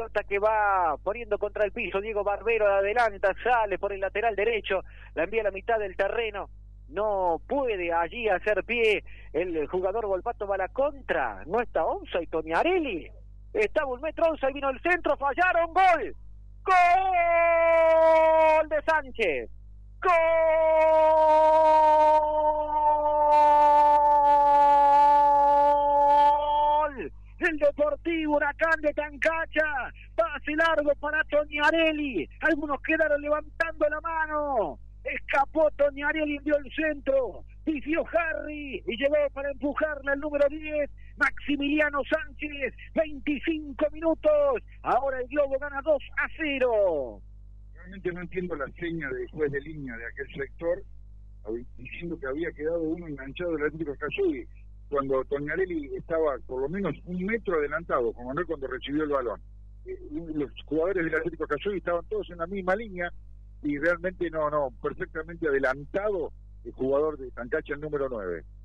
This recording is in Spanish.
pelota que va poniendo contra el piso. Diego Barbero adelanta, sale por el lateral derecho, la envía a la mitad del terreno. No puede allí hacer pie el jugador Volpato, va a la contra. No está Onza y Toñarelli. Está Bulmetro, Onza y vino el centro, fallaron, gol. ¡Gol de Sánchez! ¡Gol! El Deportivo Huracán de Tancacha, pase largo para Toñarelli, algunos quedaron levantando la mano, escapó Toñarelli, envió el centro, pifió Harry y llegó para empujarle al número 10, Maximiliano Sánchez, 25 minutos, ahora el Globo gana 2-0. Realmente no entiendo la seña de juez de línea de aquel sector, diciendo que había quedado uno enganchado del Atlético Cayuí, cuando Toñarelli estaba por lo menos un metro adelantado, como no cuando recibió el balón. Los jugadores del Atlético Cayuí estaban todos en la misma línea y realmente perfectamente adelantado el jugador de Tancacha, el número 9.